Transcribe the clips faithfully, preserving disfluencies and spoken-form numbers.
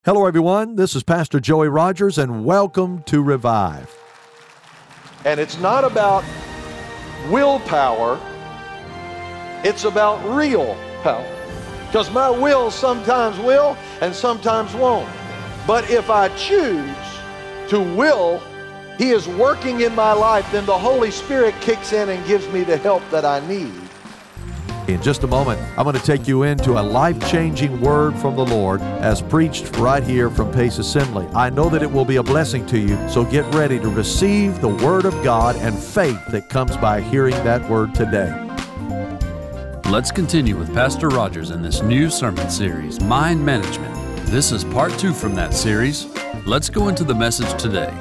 Hello, everyone. This is Pastor Joey Rogers, and welcome to Revive. And it's not about willpower, it's about real power. Because my will sometimes will and sometimes won't. But if I choose to will, He is working in my life, then the Holy Spirit kicks in and gives me the help that I need. In just a moment, I'm going to take you into a life-changing word from the Lord as preached right here from Pace Assembly. I know that it will be a blessing to you, so get ready to receive the Word of God and faith that comes by hearing that Word today. Let's continue with Pastor Rogers in this new sermon series, Mind Management. This is part two from that series. Let's go into the message today.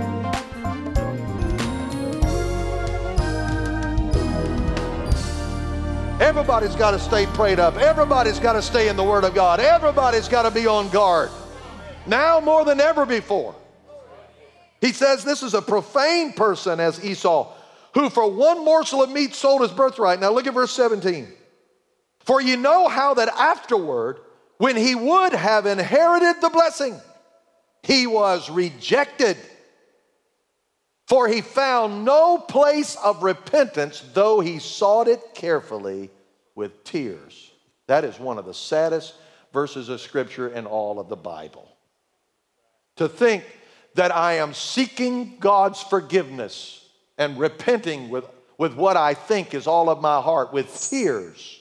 Everybody's got to stay prayed up. Everybody's got to stay in the Word of God. Everybody's got to be on guard. Now more than ever before. He says this is a profane person as Esau, who for one morsel of meat sold his birthright. Now look at verse seventeen. For you know how that afterward, when he would have inherited the blessing, he was rejected. For he found no place of repentance, though he sought it carefully with tears. That is one of the saddest verses of Scripture in all of the Bible. To think that I am seeking God's forgiveness and repenting with, with what I think is all of my heart with tears,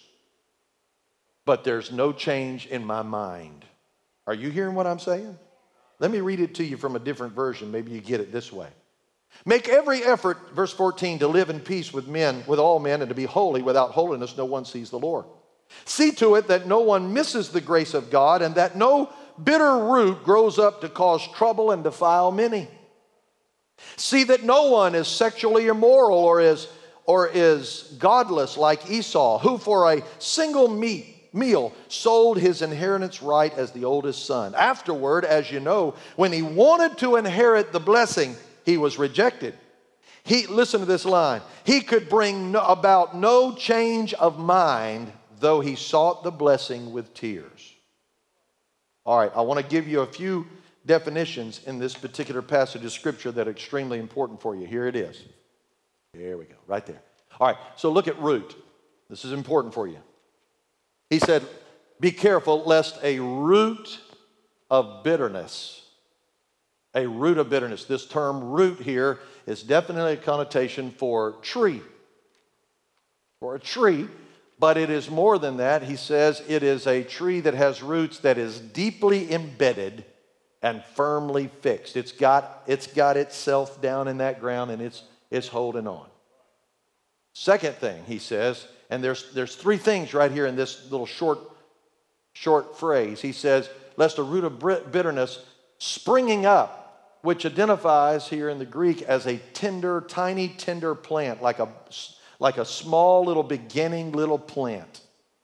but there's no change in my mind. Are you hearing what I'm saying? Let me read it to you from a different version. Maybe you get it this way. Make every effort, verse fourteen, to live in peace with men, with all men, and to be holy. Without holiness, no one sees the Lord. See to it that no one misses the grace of God, and that no bitter root grows up to cause trouble and defile many. See that no one is sexually immoral or is, or is godless like Esau, who for a single meat meal sold his inheritance right as the oldest son. Afterward, as you know, when he wanted to inherit the blessing, he was rejected. He, listen to this line. He could bring no, about no change of mind, though he sought the blessing with tears. All right, I want to give you a few definitions in this particular passage of Scripture that are extremely important for you. Here it is. Here we go, right there. All right, so look at root. This is important for you. He said, be careful lest a root of bitterness. A root of bitterness. This term root here is definitely a connotation for tree. For a tree, but it is more than that. He says it is a tree that has roots that is deeply embedded and firmly fixed. It's got, it's got itself down in that ground and it's, it's holding on. Second thing he says, and there's, there's three things right here in this little short, short phrase. He says, lest a root of bitterness springing up, which identifies here in the Greek as a tender, tiny, tender plant, like a, like a small little beginning little plant.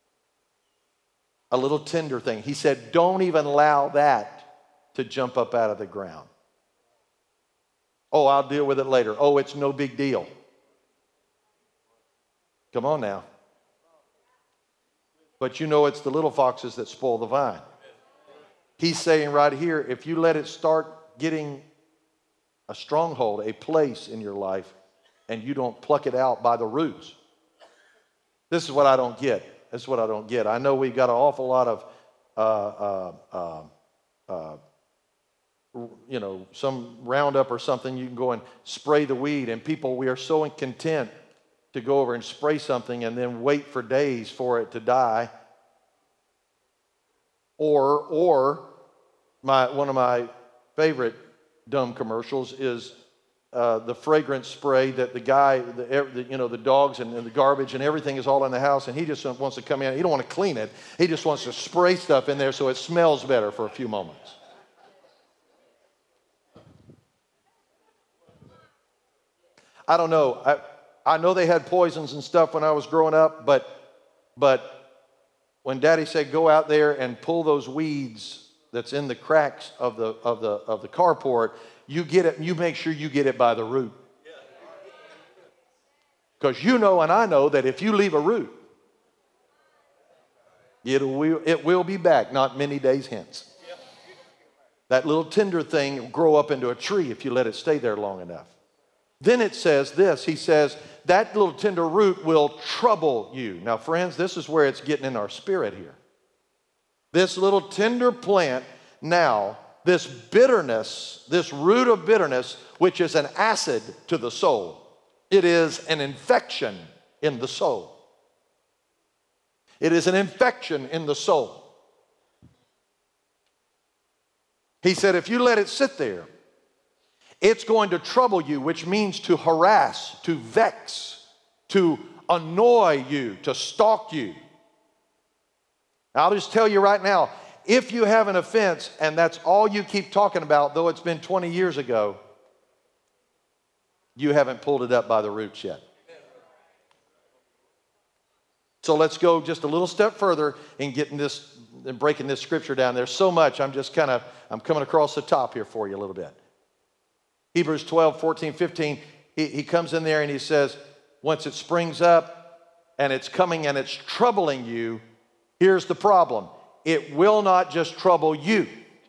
A little tender thing. He said, don't even allow that to jump up out of the ground. Oh, I'll deal with it later. Oh, it's no big deal. Come on now. But you know it's the little foxes that spoil the vine. He's saying right here, if you let it start getting a stronghold, a place in your life, and you don't pluck it out by the roots. This is what I don't get. This is what I don't get. I know we've got an awful lot of, uh, uh, uh, uh, you know, some Roundup or something. You can go and spray the weed, and people, we are so content to go over and spray something and then wait for days for it to die. Or, or my one of my favorite dumb commercials is uh, the fragrance spray that the guy, the, the, you know, the dogs and, and the garbage and everything is all in the house, and he just wants to come in. He don't want to clean it. He just wants to spray stuff in there so it smells better for a few moments. I don't know. I, I know they had poisons and stuff when I was growing up, but but when Daddy said go out there and pull those weeds that's in the cracks of the of the of the carport, you get it, you make sure you get it by the root. Because you know and I know that if you leave a root, it will it will be back not many days hence. That little tender thing will grow up into a tree if you let it stay there long enough. Then it says this, he says, that little tender root will trouble you. Now, friends, this is where it's getting in our spirit here. This little tender plant now, this bitterness, this root of bitterness, which is an acid to the soul. It is an infection in the soul. It is an infection in the soul. He said, if you let it sit there, it's going to trouble you, which means to harass, to vex, to annoy you, to stalk you. I'll just tell you right now, if you have an offense and that's all you keep talking about, though it's been twenty years ago, you haven't pulled it up by the roots yet. So let's go just a little step further in getting this and breaking this scripture down. There's so much, I'm just kind of, I'm coming across the top here for you a little bit. Hebrews twelve, fourteen, fifteen, he, he comes in there and he says, once it springs up and it's coming and it's troubling you, here's the problem. It will not just trouble you.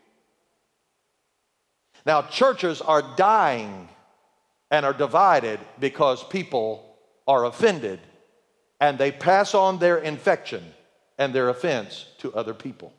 Now, churches are dying and are divided because people are offended and they pass on their infection and their offense to other people.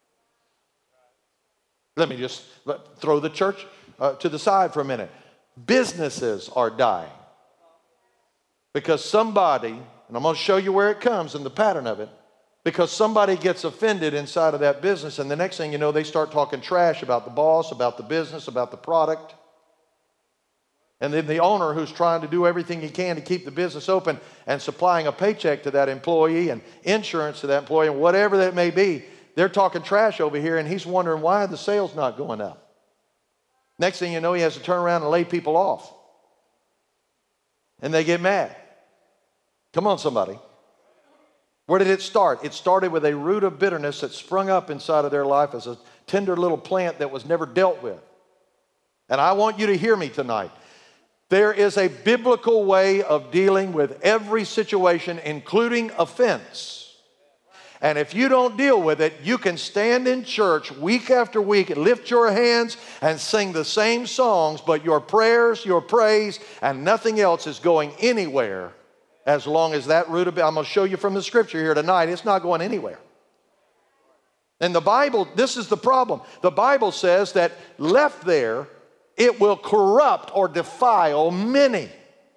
Let me just throw the church uh, to the side for a minute. Businesses are dying because somebody, and I'm going to show you where it comes and the pattern of it, because somebody gets offended inside of that business, and the next thing you know, they start talking trash about the boss, about the business, about the product. And then the owner, who's trying to do everything he can to keep the business open and supplying a paycheck to that employee and insurance to that employee and whatever that may be, they're talking trash over here, and he's wondering why the sales not going up. Next thing you know, he has to turn around and lay people off. And they get mad. Come on, somebody. Where did it start? It started with a root of bitterness that sprung up inside of their life as a tender little plant that was never dealt with. And I want you to hear me tonight. There is a biblical way of dealing with every situation, including offense. And if you don't deal with it, you can stand in church week after week and lift your hands and sing the same songs, but your prayers, your praise, and nothing else is going anywhere. As long as that root of, I'm going to show you from the scripture here tonight, it's not going anywhere. And the Bible, this is the problem. The Bible says that left there, it will corrupt or defile many.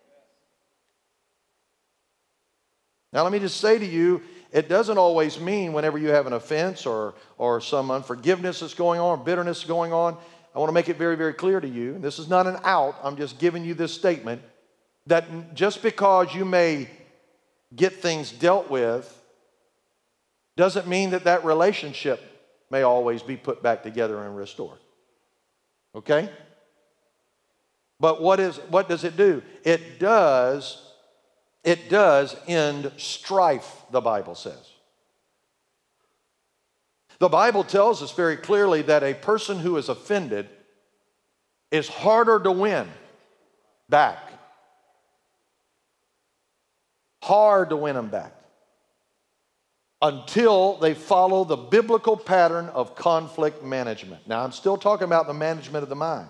Now let me just say to you, it doesn't always mean whenever you have an offense or, or some unforgiveness is going on, bitterness is going on. I want to make it very, very clear to you. This is not an out. I'm just giving you this statement. That just because you may get things dealt with doesn't mean that that relationship may always be put back together and restored. Okay? But what is what does it do? It does it does end strife, the Bible says. The Bible tells us very clearly that a person who is offended is harder to win back. Hard to win them back until they follow the biblical pattern of conflict management. Now, I'm still talking about the management of the mind.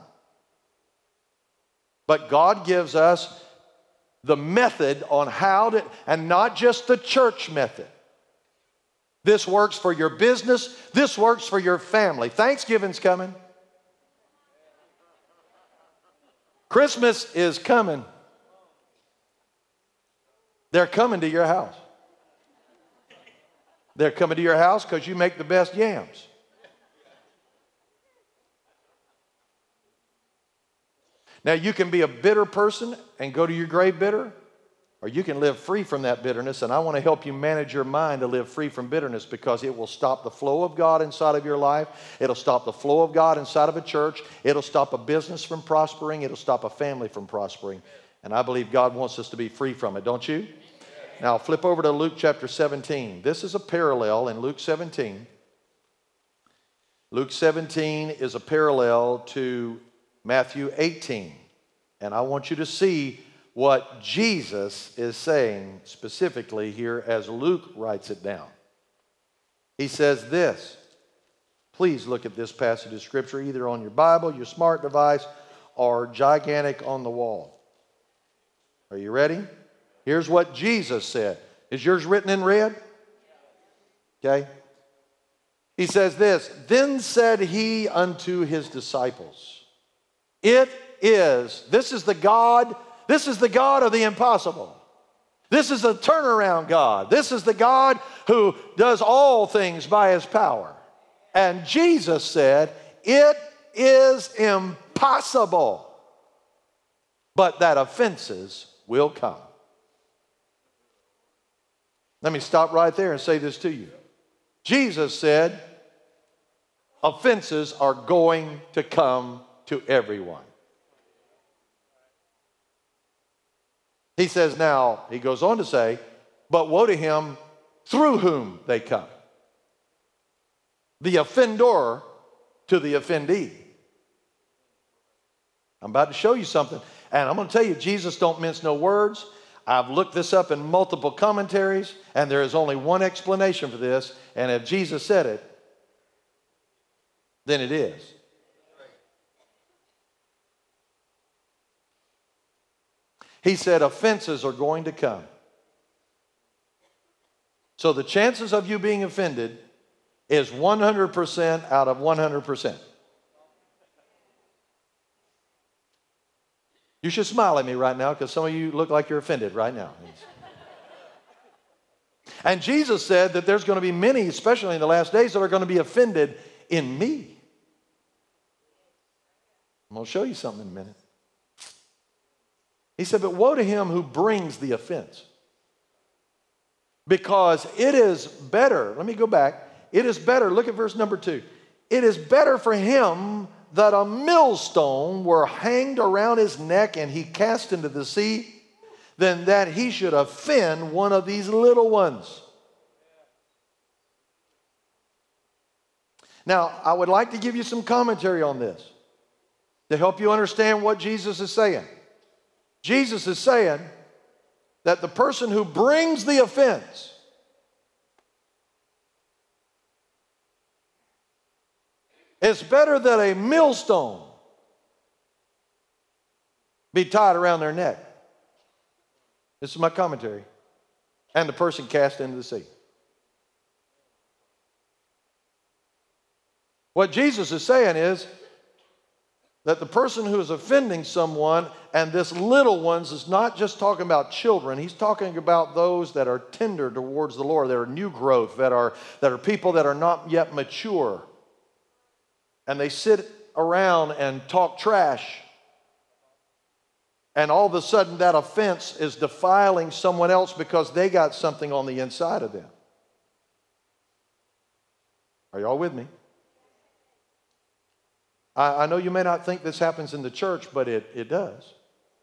But God gives us the method on how to, and not just the church method. This works for your business. This works for your family. Thanksgiving's coming. Christmas is coming. They're coming to your house. They're coming to your house because you make the best yams. Now, you can be a bitter person and go to your grave bitter, or you can live free from that bitterness, and I want to help you manage your mind to live free from bitterness because it will stop the flow of God inside of your life. It'll stop the flow of God inside of a church. It'll stop a business from prospering. It'll stop a family from prospering. And I believe God wants us to be free from it, don't you? Now, flip over to Luke chapter seventeen. This is a parallel in Luke seventeen. Luke seventeen is a parallel to Matthew eighteen. And I want you to see what Jesus is saying specifically here as Luke writes it down. He says this, Please look at this passage of Scripture either on your Bible, your smart device, or gigantic on the wall. Are you ready? Here's what Jesus said. Is yours written in red? Okay. He says this, then said he unto his disciples, it is, this is the God, this is the God of the impossible. This is the turnaround God. This is the God who does all things by his power. And Jesus said, it is impossible, but that offenses will come. Let me stop right there and say this to you. Jesus said, offenses are going to come to everyone. He says now, he goes on to say, but woe to him through whom they come. The offender to the offendee. I'm about to show you something. And I'm going to tell you, Jesus don't mince no words. I've looked this up in multiple commentaries, and there is only one explanation for this. And if Jesus said it, then it is. He said offenses are going to come. So the chances of you being offended is one hundred percent out of one hundred percent. You should smile at me right now because some of you look like you're offended right now. And Jesus said that there's going to be many, especially in the last days, that are going to be offended in me. I'm going to show you something in a minute. He said, but woe to him who brings the offense. Because it is better, let me go back. It is better, look at verse number two. It is better for him that a millstone were hanged around his neck and he cast into the sea than that he should offend one of these little ones. Now, I would like to give you some commentary on this to help you understand what Jesus is saying. Jesus is saying that the person who brings the offense it's better that a millstone be tied around their neck. This is my commentary. And the person cast into the sea. What Jesus is saying is that the person who is offending someone, and this little ones is not just talking about children. He's talking about those that are tender towards the Lord, that are new growth, that are, that are people that are not yet mature. And they sit around and talk trash. And all of a sudden that offense is defiling someone else because they got something on the inside of them. Are y'all with me? I, I know you may not think this happens in the church, but it, it does.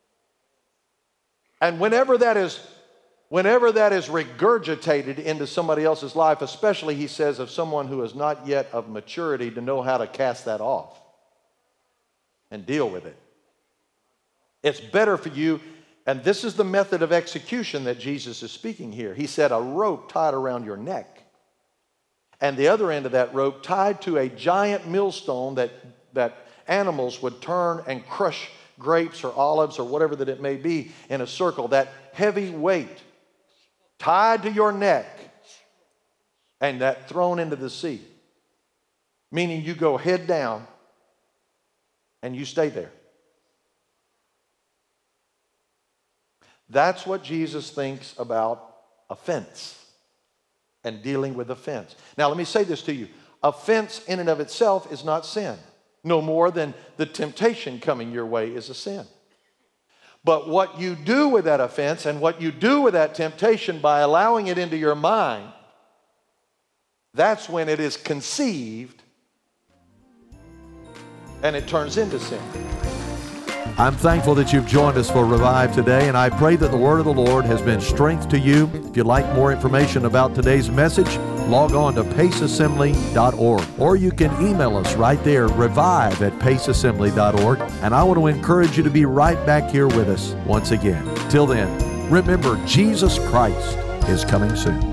And whenever that is Whenever that is regurgitated into somebody else's life, especially, he says, of someone who is not yet of maturity to know how to cast that off and deal with it. It's better for you, and this is the method of execution that Jesus is speaking here. He said a rope tied around your neck, and the other end of that rope tied to a giant millstone that, that animals would turn and crush grapes or olives or whatever that it may be in a circle, that heavy weight tied to your neck and that thrown into the sea. Meaning you go head down and you stay there. That's what Jesus thinks about offense and dealing with offense. Now let me say this to you. Offense in and of itself is not sin. No more than the temptation coming your way is a sin. But what you do with that offense and what you do with that temptation by allowing it into your mind, that's when it is conceived and it turns into sin. I'm thankful that you've joined us for Revive today, and I pray that the word of the Lord has been strength to you. If you'd like more information about today's message, log on to pace assembly dot org, or you can email us right there, revive at pace assembly dot org, and I want to encourage you to be right back here with us once again. Till then, remember, Jesus Christ is coming soon.